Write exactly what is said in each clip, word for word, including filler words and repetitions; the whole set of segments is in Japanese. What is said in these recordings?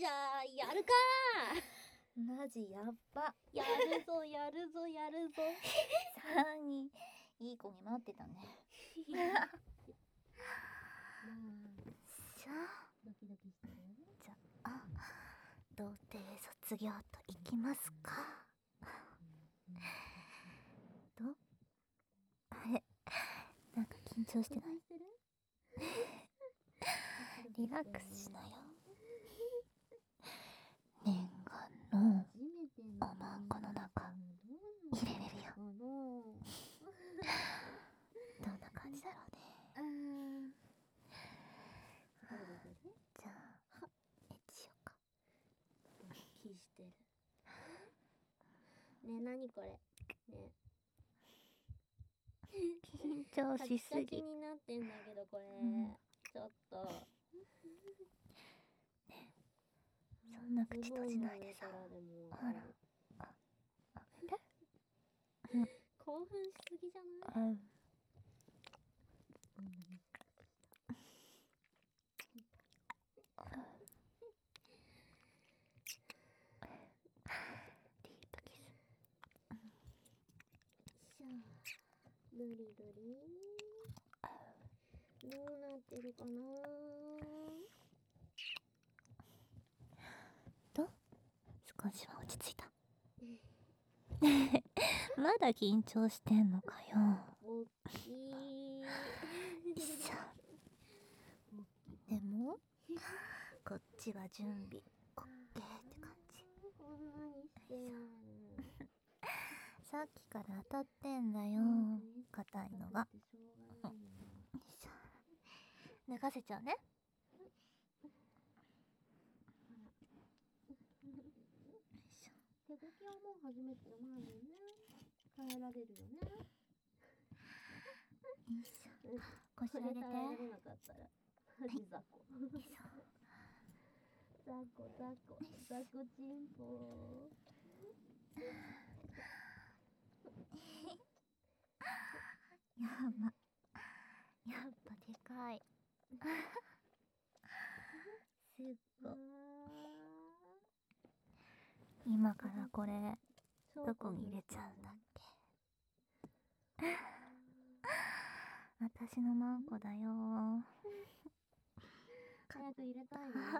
じゃあやるかマジやっば。 やるぞやるぞやるぞさんにんいい子に待ってたね。じゃあドキドキしてる。 じゃあ童貞卒業といきますか。どうあれなんか緊張してない？リラックスしなよ。念願のおまんこの中入れれるよ。どんな感じだろうね。じゃあエッチしようか。 キしてる。ねえ何これ。ね緊張しすぎ。 カチカチになってんだけどこれ、 うん、 ちょっと。 ねそんな口閉じないでさ。あら。あ、あれ？うん。 興奮しすぎじゃない？ うん。 ドリドリどうなってるかな。 どう？少しは落ち着いた。まだ緊張してんのかよ。 大きい。 よいしょ。でもこっちは準備オッケーって感じ。 こんなにしてんの。 さっきから当たってんだよ、硬いのが。よいしょ。脱がせちゃうね。 手書きはもう初めてじゃないもんね。変えられるよね。 よいしょ。腰上げて。 耐えられなかったら恥雑魚。 よいしょ。 雑魚雑魚雑魚チンポ。 やば。やっぱでかい。すっごい。今からこれどこに入れちゃうんだっけ。私のマンコだよ。 早く入れたいの？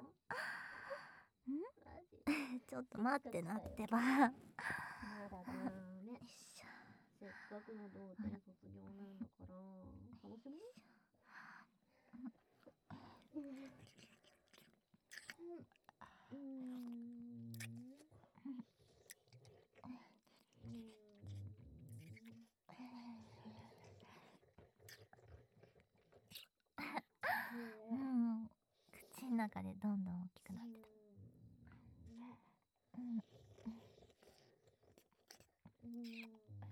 ん？ちょっと待ってなってば。 まだダメ。せっかくの童貞卒業なんだから楽しもう。うん。 うん、口の中でどんどん大きくなってた。うん、うん、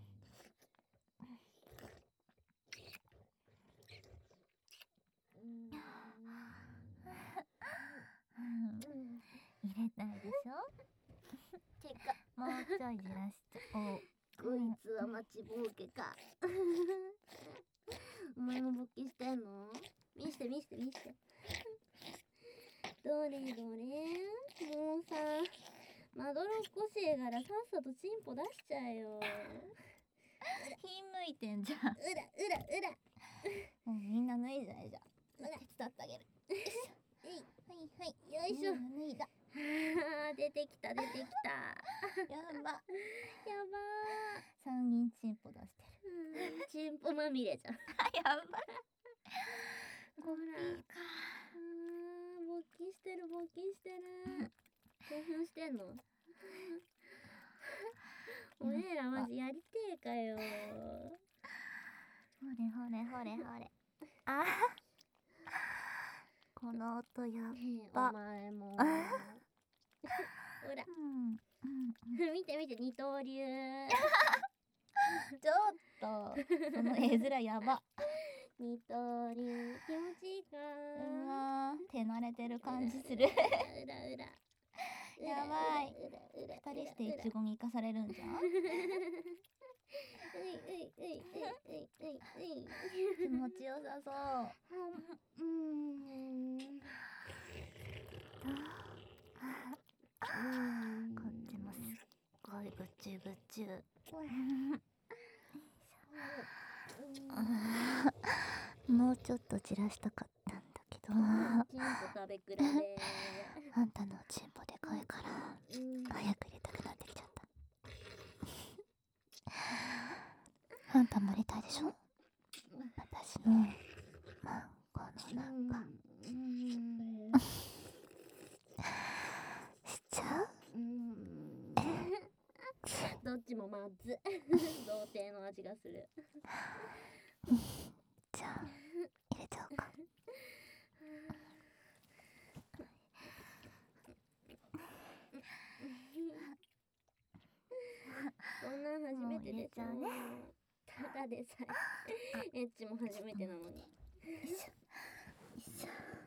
入れたいでしょ。 てかもうちょいじらしちゃおう。 こいつは待ちぼうけか。お前も勃起してんの？見して見して見して。どれどれ。もうさ、まどろっこしいからさっさとチンポ出しちゃえよ。 ひんむいてんじゃん。 うらうらうら。 もうみんな脱いじゃえじゃん。 うら手伝ってあげる。はいはい。 よいしょ。 脱いだ。 はあ、出てきた出てきた。 やば。 やばー。 三人チンポ出してる。うん、チンポまみれじゃん。 やばい。 ほら。 か。 あー、勃起してる勃起してる。興奮してんの？おめえらマジやりてえかよ。 ほれほれほれほれ。あこの音やっば。 お前も。ほら。 うんうん、 見て見て二刀流。 ちょっとその絵面やば。 二刀流気持ちいいか。 うわー手慣れてる感じする。 うらうら。 やばい。二人してイチゴに生かされるんじゃん。気持ちよさそう。 うん。 ちゅぶちゅ。もうちょっと散らしたかったんだけど、 チンポ食べ比べ。 あんたのチンポでかいから早く入れたくなってきちゃった。あんたも入れたいでしょ、私のマンゴーの中。しちゃう？ どっちもまず童貞の味がする。 じゃあ入れちゃおうか。 そんなん初めてでしょ。 もう入れちゃうね。 ただでさえエッチも初めてなのに。 よいしょよいしょ。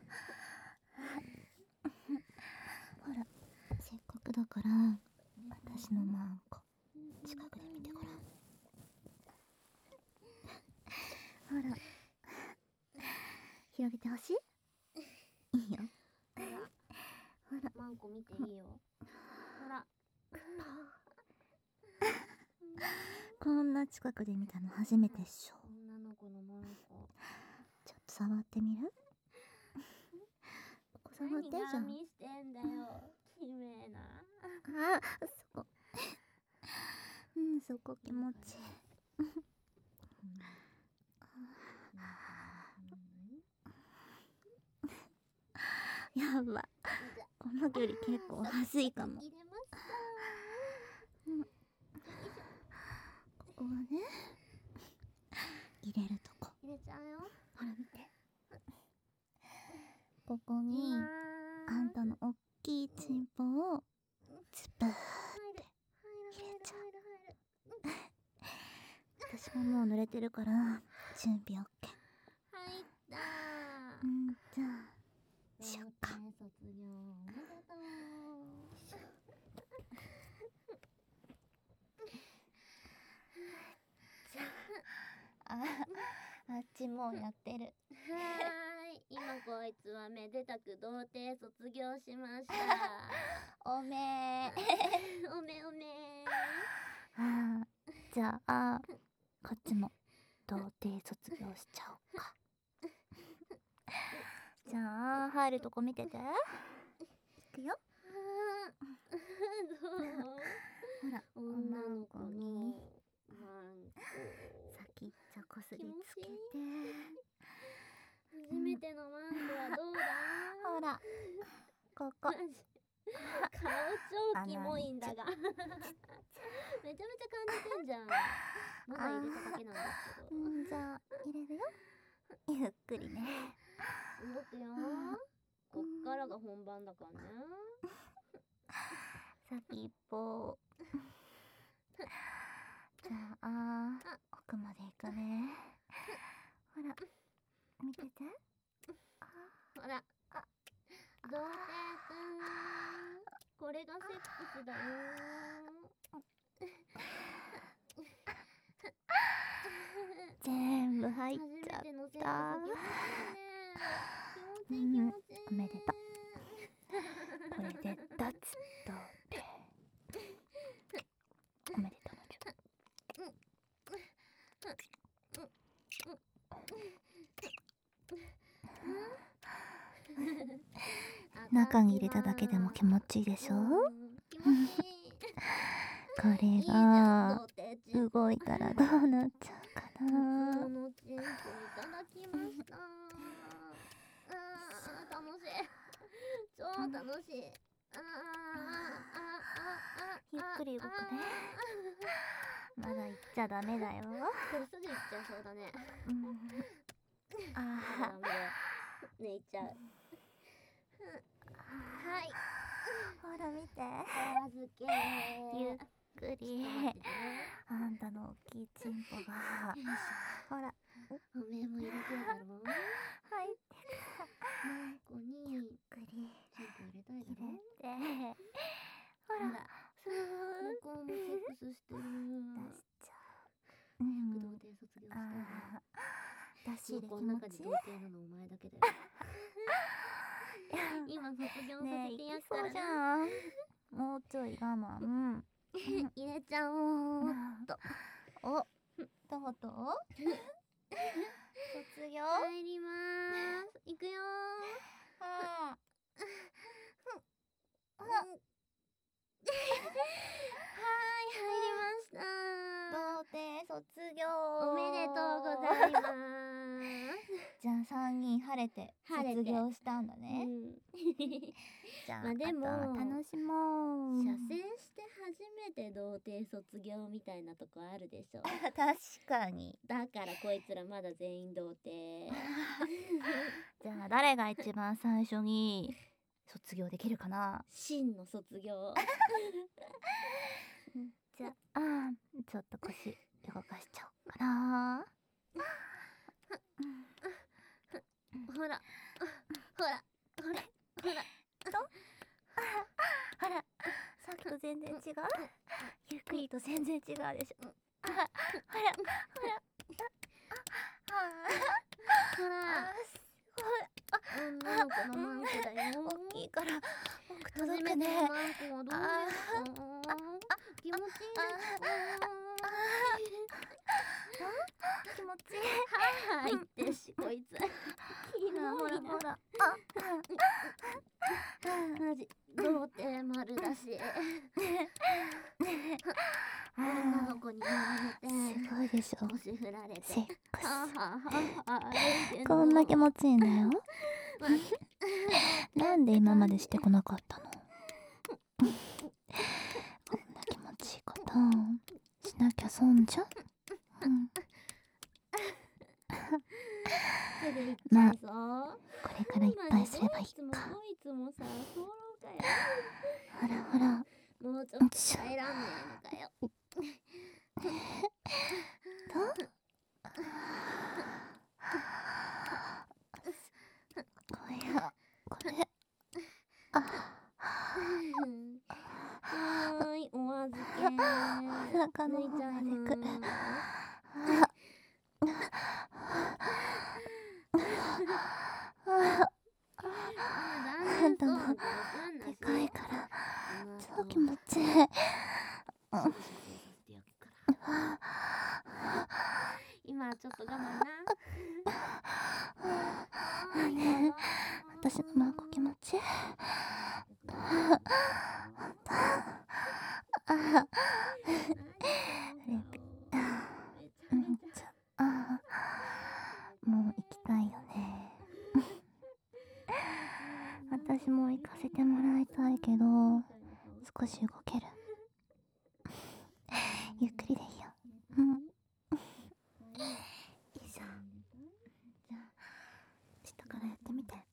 ほら、せっかくだから私のマンコ近くで見てごらん。ほら、広げてほしい？いいよ。 ほら、マンコ見ていいよ。ほら。 こんな近くで見たの初めてっしょ。 女の子のマンコ。 ちょっと触ってみる？ここ触ってじゃん。 何見してんだよ。きれいな。 あ、そこ。うん、そこ気持ちいい。やば。この距離結構はずいかも。 入れました。 うん、ここはね、入れるとこ。 入れちゃうよ。 ほら見て。ここにあんたのおっきいチンポをスプーって入れちゃう。私ももう濡れてるから準備 オーケー。 入った。 うん、じゃあしよっか。 卒業おめでとう。 あ、あっちもうやってる。 はーい、今こいつはめでたく童貞卒業しました。 おめー。 おめおめあー、じゃあこっちも童貞卒業しちゃおうか。じゃあ入るとこ見てて。いくよ。 どう？ ほら、 女の子にマンコ先っちょこすりつけて。 初めてのマンコはどうだ？ ほら、ここ。 顔超キモいんだがめちゃめちゃ感じてんじゃん。まだ入れただけなんですけど。 うん、じゃあ入れるよ。ゆっくりね。 動くよ。こっからが本番だからね。 先っぽ。じゃあ奥まで行くね。ほら見てて。 ほら、童貞くん、これがセックスだよ。 全部入っちゃった。 初めてのセックス気持ちいいね。気持ちいい気持ちいい。 うん、おめでとう。これで脱童貞。おめでとうのちょ。中に入れただけでも気持ちいいでしょ。 気持ちいい。 これが動いたらどうなっちゃうかな。 普通のチンポいただきました。あー、楽しい。超楽しい。あーあーあーあーあー。 ゆっくり動くね。まだ行っちゃダメだよ。 これすぐ行っちゃいそうだね。 うん、あダメだよ。寝ちゃう。はい。 ほら見て。 お預け。 ゆっくり。あんたの大きいチンポが。ほら。 おめえも入れてるだろ。 入ってる。 マンコにゆっくりチンポ入れたいだ入ろ。 れて。ほら。す向こうもセックスしてる。 出しちゃう。うん。 童貞卒業したいね。 出し入れ気この持ちいい。 中で童貞なのお前だけだよ。今卒業させてやっねえ、いきからそうじゃん。もうちょい我慢。 入れちゃおうっと。 お、とうとう卒業。 入りまーす。いくよー。 はあ。 はーい、入りましたー。 童貞卒業。 おめでとうございます。 じゃあ三人晴れて晴れて卒業したんだうね。 ん。 じゃあ、 まあでもあとは楽しもう。 射精して初めて童貞卒業みたいなとこあるでしょ。 確かに。 だからこいつらまだ全員童貞。 じゃあ誰が一番最初に卒業できるかな。 真の卒業。 じゃあ、ちょっと腰動かしちゃおうかな。 ほら、ほら、ほら、ほら。 ほら、さっきと全然違う。ゆっくりと全然違うでしょ。ほら、ほら、ほら。 ほら、 すごい。 女の子のマンコだよ。 大きいから僕初届くめてのね。 マンコはどうですか？気持ちいいですか？ 気持ちいい。 はいってしこいつ。キモほらいな。 ほら。 マジ童貞丸だし。女の子に言われてすごいでしょ。 腰振られてセックはははは言うけどこんな気持ちいいんだよ。なんで今までしてこなかったの。こんな気持ちいいことしなきゃ損じゃん。うん、 手でいっちゃいそう。 これからいっぱいすればいいいつもか。 こいつもさ、フォローかよ。 ほらほら。 もうちょっと耐えらんねえのかよ。 どこれこれあはーい、お預け。 お腹の方抜いちゃいまでくます。 あんたのでかいから超気持ちいい。 今ちょっと我慢な。 ねえ、私のマンコ気持ちいい。ああ、もう行きたいよね。私も行かせてもらいたいけど、少し動ける。ゆっくりでいいよ。うん。よいしょ。じゃあ下からやってみて。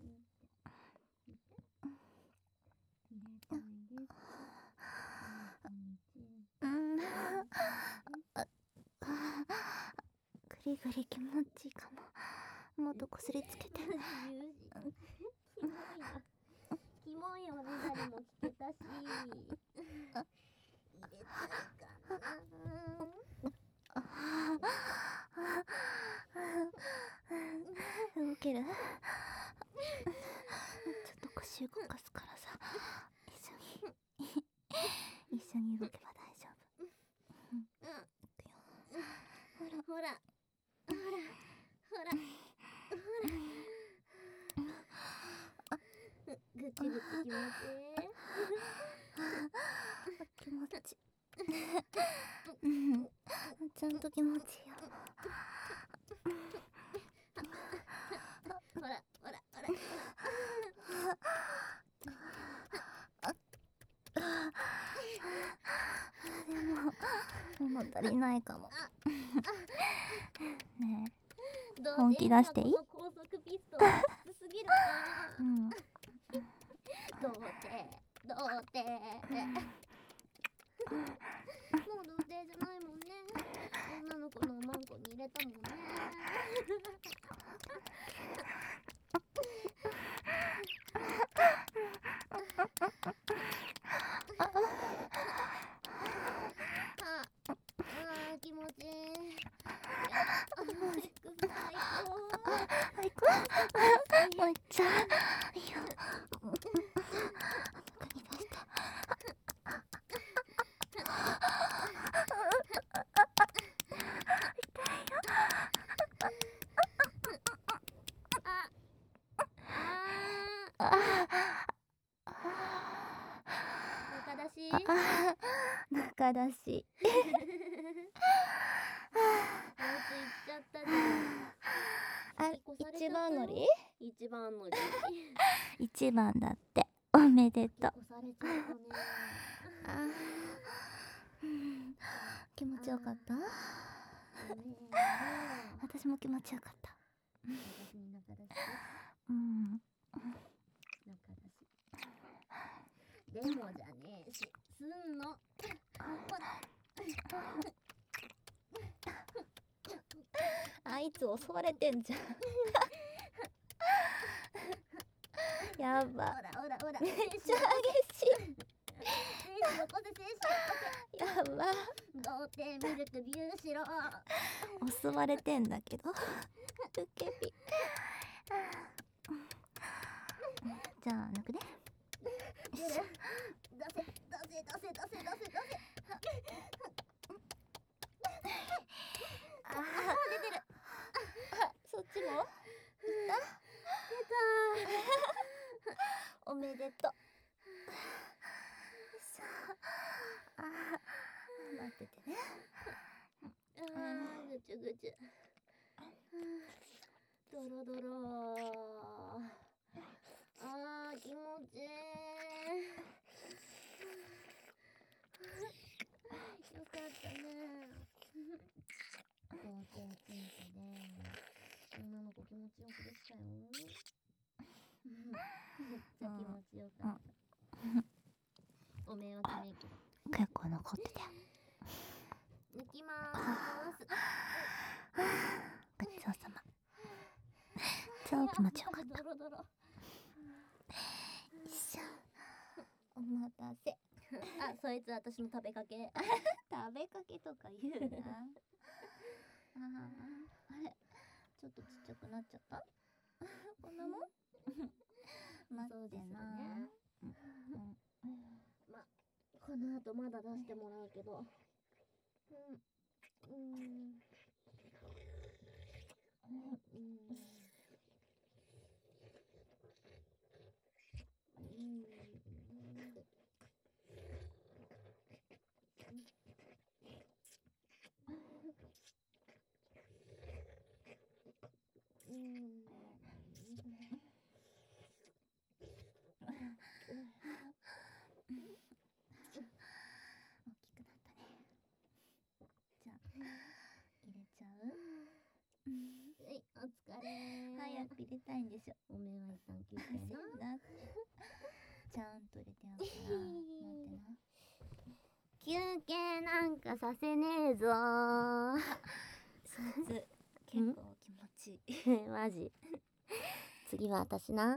うん。グリグリ気持ちいいかも。もっとこすりつけて。 キモいおねだりも聞けたし。入れちゃうかな。 動ける？ちょっと腰動かすからさ、一緒に一緒に動けば大丈夫。うん、いくよ。 ほらほらほらほらほら。ぐちぐち気持ちいい。 気持ちうん、ちゃんと気持ちいいよ。 ほらほらほら。 でも物足りないかも。ねえ、本気出していい？ 高速ピストンきつすぎるかな。 うん。 童貞童貞。もう童貞じゃないもんね。女の子のマンコに入れたもんね。ああ、気持ちいい。やだ、セックス最高。 最高。もういっちゃう。いいよ。お腹に出して。 中出し中出し。 おうち行っちゃったじゃん。 あ、 先越されちゃったよ一番乗り？ 一番乗り。 一番だって。おめでとう。 越されちゃったね。 あー、うん、気持ちよかった？ ごめんね。 私も気持ちよかった。 私に中出しです。 うん。 中出し。でもじゃねえし、すんの。 あいつ襲われてんじゃん。やば。 ほらほらほら。 めっちゃ激しい。 精子よこせ、精子よこせ。 やば。 童貞ミルクビューしろ。 襲われてんだけど。ウケビ。じゃあ抜くね。 出せ出せ出せ出せ出せ出せ。 ああ、出てる。あ、そっちも？ 出た。 おめでとう。ああ、待っててね。 あー、ぐちゅぐちゅ。ドロドロ。あー、気持ちいい。よかったね。童貞チンコで女の子気持ちよくできたよ。めっちゃ気持ちよかった。おめえは決めきろ。 結構残ってたよ。 抜きまーす。 ごちそうさま。超気持ちよかった。 ドロドロ。 よいしょ。お待たせ。 あ、そいつ私の食べかけ。 食べかけとか言うな。ああ、あれ、ちょっとちっちゃくなっちゃった？こんなもん？待ってな。 ま、この後まだ出してもらうけど。うん、うん、うん。お疲れー。 早く入れたいんでしょ。 おめえは一旦休憩な。 だってちゃんと入れてやるから待ってな。 休憩なんかさせねえぞー。 そいつ結構気持ちいい。 マジ。次は私な。よ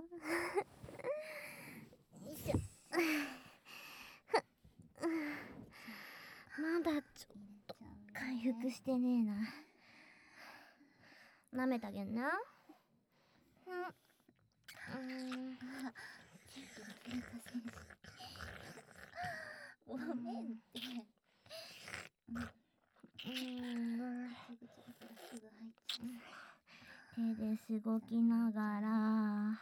いしょ。まだちょっと回復してねえな。舐めてあげんな。うん。うん。 ごめんって。うん。すぐ入っちゃう。 手でしごきながら。うん。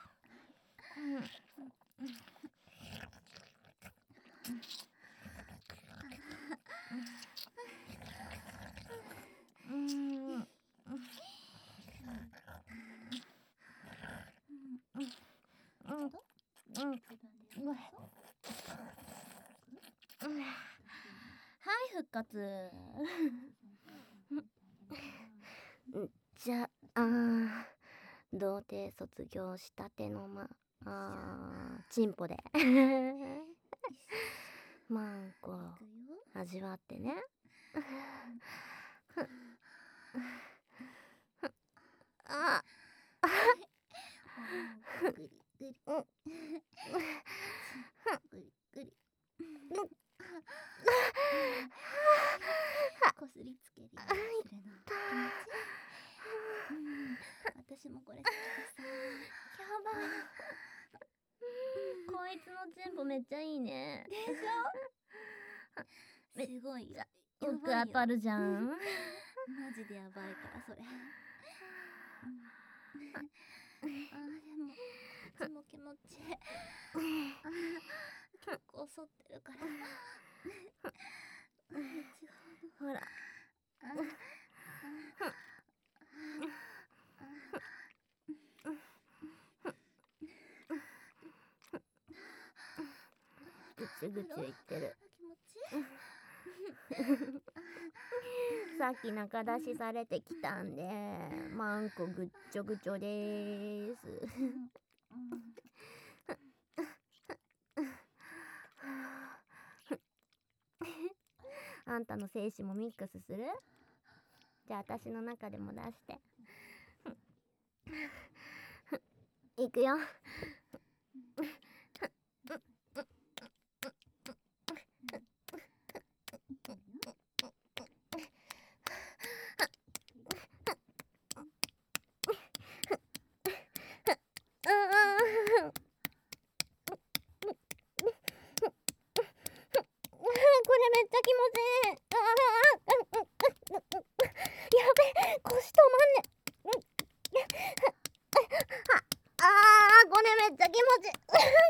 はい復活。じゃあ童貞卒業したてのまあチンポでマンコ味わってね。あグリグリグリグリこすりつけるようにするの気持ちいい？うん、私もこれ好きでさ。 やばこいつのチンポめっちゃいいね。 でしょ？すごいよ。 よく当たるじゃん。 マジでやばいからそれ。あーでもちも気持ちいい。結構反ってるから。 ほら。ぐちゅぐちゅ言ってる。 気持ちいい。 さっき中出しされてきたんで、マンコぐっちょぐちょでーす。あんたの精子もミックスする？じゃあ私の中でも出して。いくよ。これめっちゃ気持ちいい。やべ、腰止まんね。ああ、これめっちゃ気持ちいい。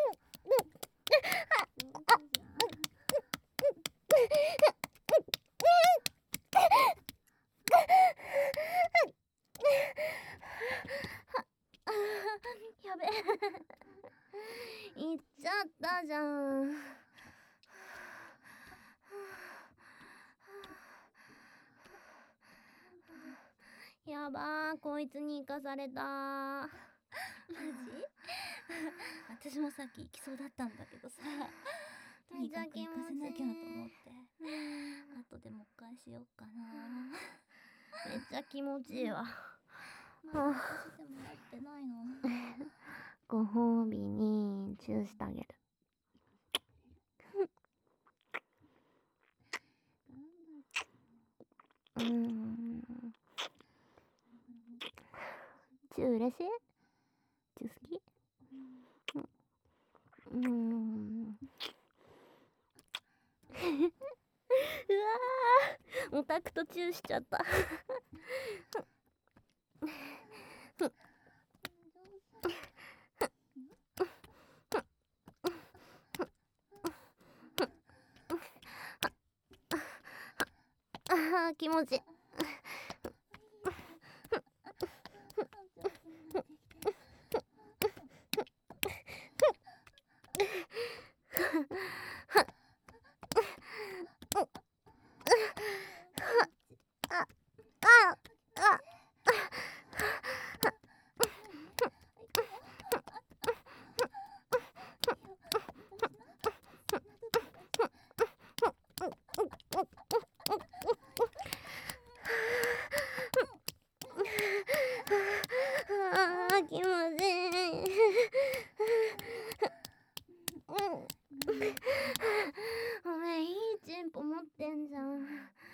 やべ、いっちゃったじゃん。やばー、こいつに生かされたー。 マジ？私もさっき行きそうだったんだけどさ、とにかく行かせなきゃと思って、後でもう一回しようかな。 めっちゃ気持ちいいわ。 まだ私でもらってないの。 ご褒美にチューしてあげる。うーん。チュー嬉しい？チュー好き？うーん。うわー、オタクとチューしちゃった。あー、気持ちいい。あー、気持ちいい。お前いいチンポ持ってんじゃん。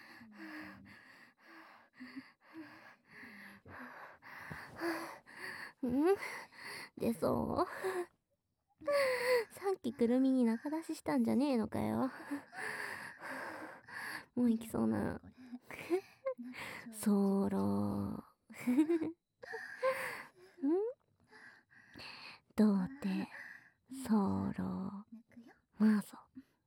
ん？出そう？さっきくるみに中出ししたんじゃねえのかよ。もう行きそうな。そろんどうてそろまぞ。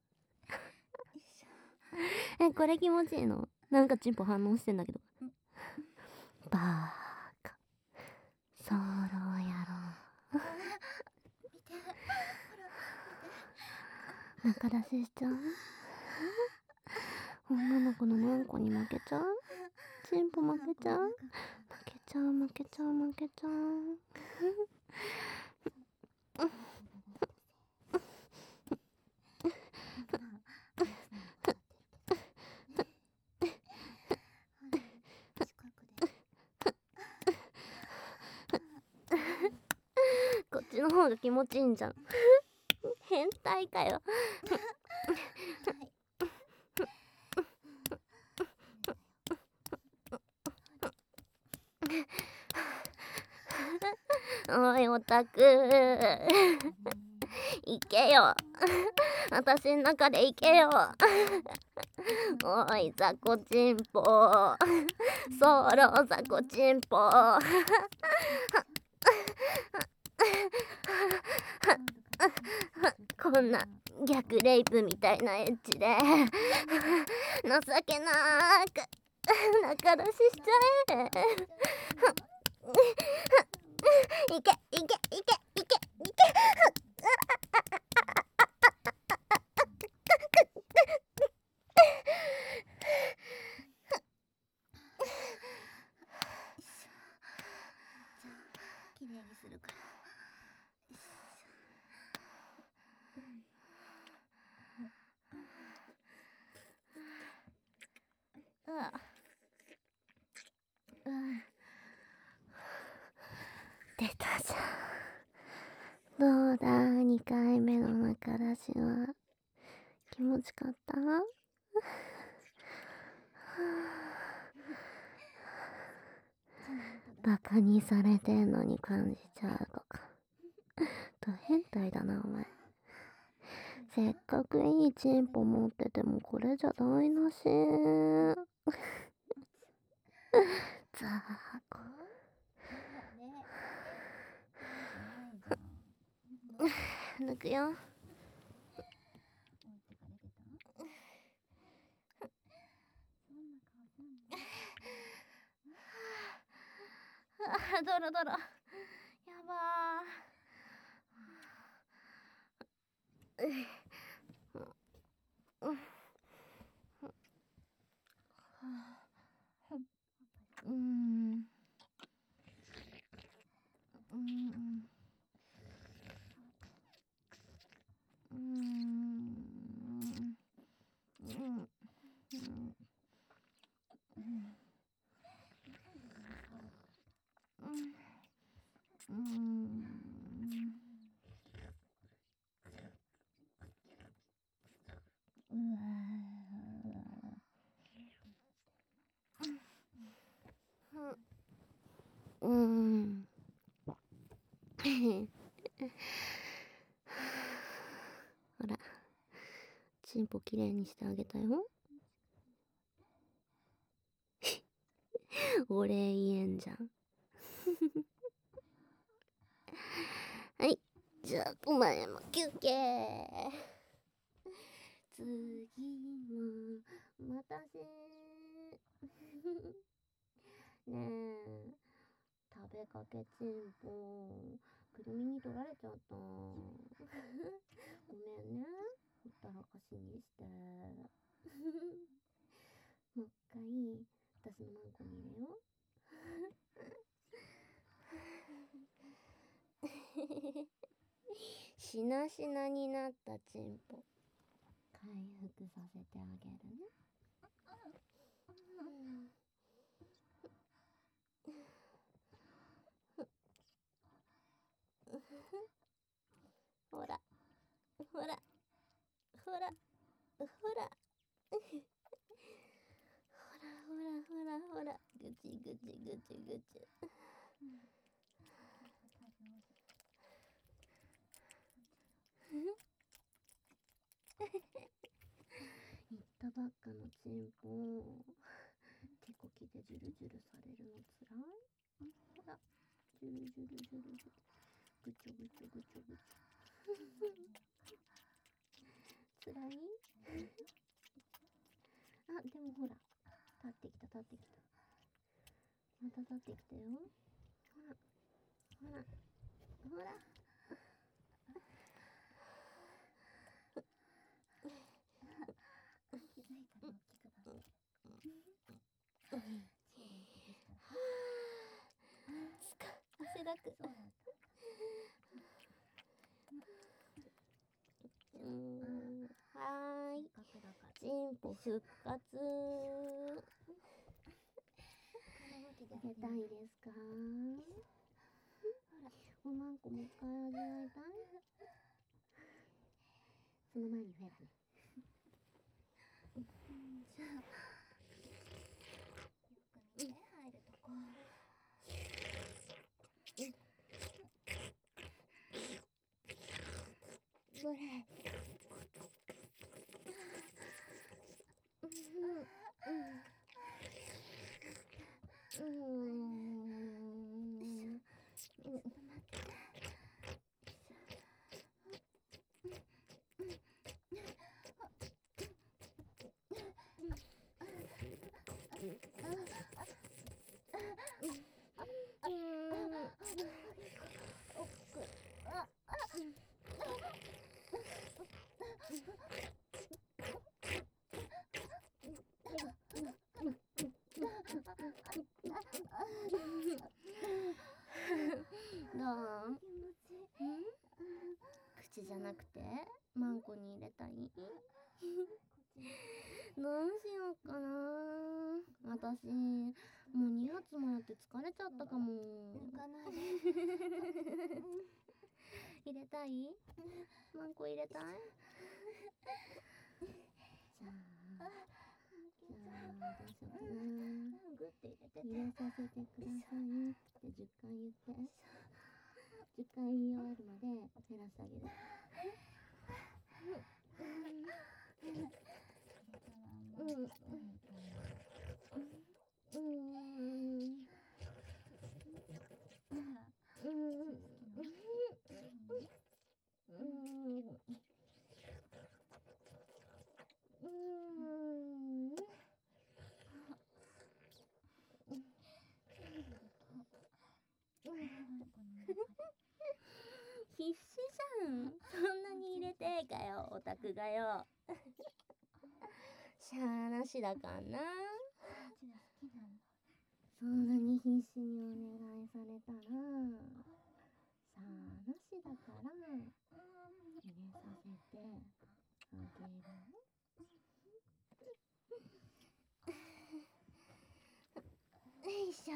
え、これ気持ちいいの？なんかチンポ反応してんだけど。バーカそろやろ。中出ししちゃう？女の子のマンコに負けちゃう？チンポ負けちゃう？負けちゃう負けちゃう負けちゃう。こっちの方が気持ちいいんじゃん。変態かよ。おいオタク行けよ。私の中で行けよ。おいザコチンポソロザコチンポこんな逆レイプみたいなエッチで情けなーく仲出ししちゃえ。いけいけいけいけいけ。きれいにするから。ああ、出たじゃん。どうだ、にかいめの中出しは気持ちかった？バカにされてんのに感じちゃうとか。ド変態だなお前。せっかくいいチンポ持っててもこれじゃ台無し。ザーコ抜くよ。あ、ドロドロ。やばー。うん。うん。うん。うん。うん。うん。ほら、チンポきれいにしてあげたよ。お礼言えんじゃん。はい、じゃあお前も休憩。次もまたせねえ、食べかけチンポくるみに取られちゃった。ごめんね、ほったらかしにして。もう一回私のマンコ見るよ。しなしなになったチンポ回復させてあげるね。ほらほらほらほらほらほらほらほらぐちぐちぐちぐち。言ったばっかのチンポ手こきでジュルジュルされるのつらい？ほらジュルジュルジュルジュルぐちょぐちょぐちょぐちょ。つらい？あ、でもほら立ってきた立ってきた。また立ってきたよ。ほらほらほら。気づいたら大きくなってる。汗だく。うん、はーい。チンポ復活。食べたいですか？おまんこもう一回味わいたい？その前にフェラね。じゃあゆっくりね、入るとこ。これ。うん。うん。 なくてマンコに入れたいどうしようかな。私もうに発もやって疲れちゃったかも。 抜かないで入れたい？マンコ入れたい？じゃあじゃあどうしようかな。グッて入れて入れさせてくださいってじゅっかい言って、じゅっかい言い終わるまで減らしてあげる。うんうんうん必死じゃん。そんなに入れてえかよ、オタクがよ。しゃーなしだかんな。そんなに必死にお願いされたら、しゃーなしだから入れさせてあげる。よいしょ。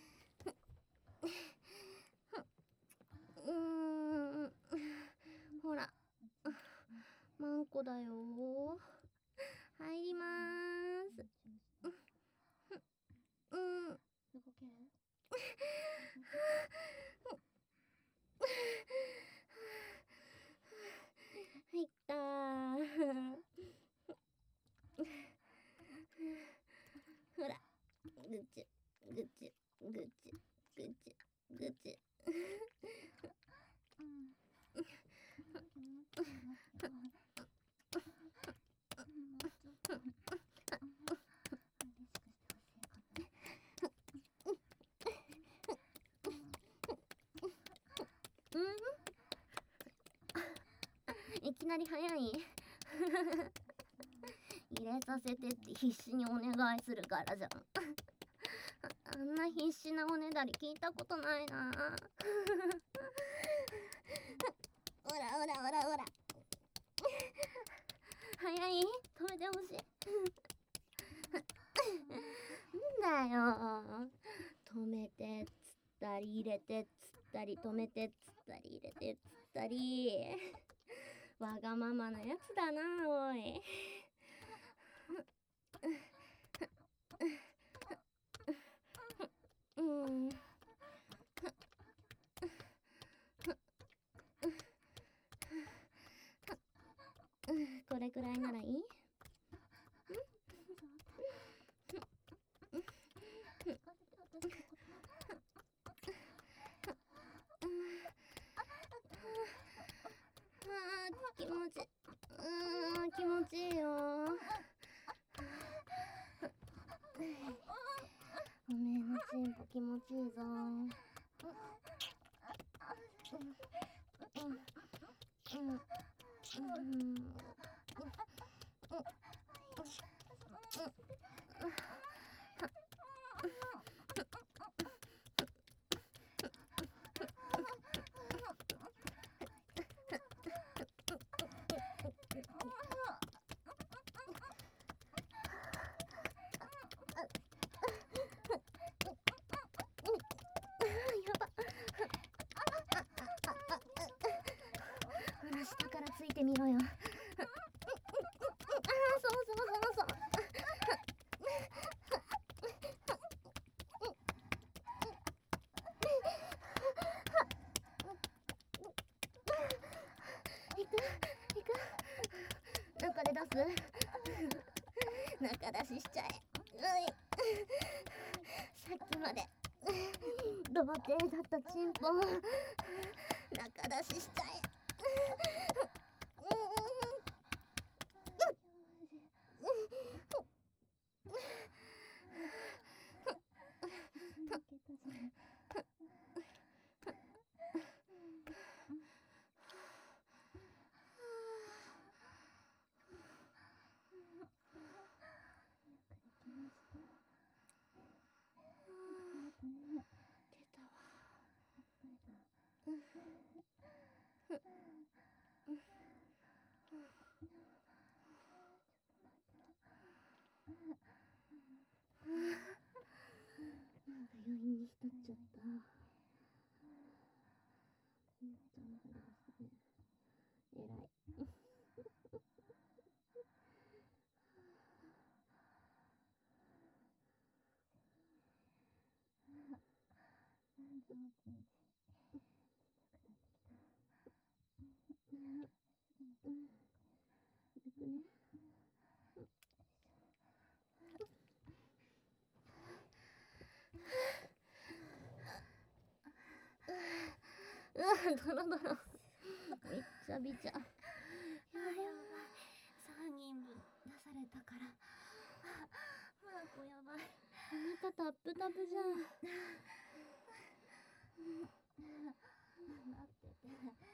うーん、ほら、マンコだよ。入りまーす。うん。動ける？入ったー。ほら、ぐちゅぐちゅぐちゅぐちゅぐちゅ。いきなり早い入れさせてって必死にお願いするからじゃんあんな必死なおねだり聞いたことないなほらほらほらほら早い？止めてほしいなんだよ、止めてっつったり入れてっつったり止めてっつったり入れてっつったりわがままなやつだなおいうんこれくらいならいい？気持ちいい。うーん、気持ちいいよ。おめえのチンポ気持ちいいぞ。うんうんうんうん下からついてみろよ。ああ、そうそうそうそう。いくいく。中で出す？中出ししちゃえ。うい。さっきまで童貞だったチンポ中出ししちゃえ。出たわ。 なんか余韻に浸っちゃった。めっちゃ面白いですね。えらい。うわ、ドロドロ。めっちゃびちゃ。やばいやばい。さんにんぶん出されたから。マナコやばい。お腹タップタプじゃん。なってて。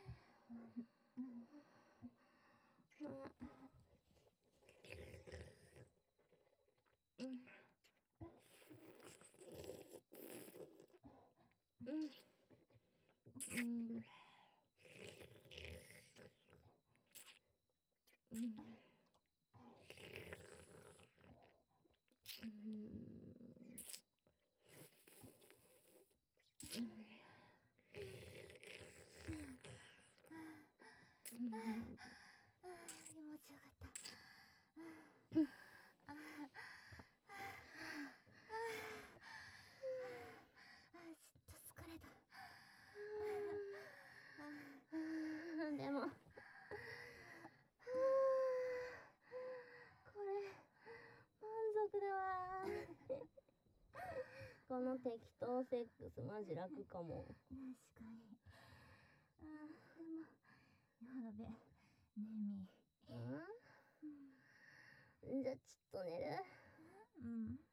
うん。うん。うん。うん。気持ちよかった。あちょっと疲れた。でもこれ満足だわ。この適当セックスマジ楽かも。確かに。あーでもやべ眠い。うん、じゃあちょっと寝る。うん。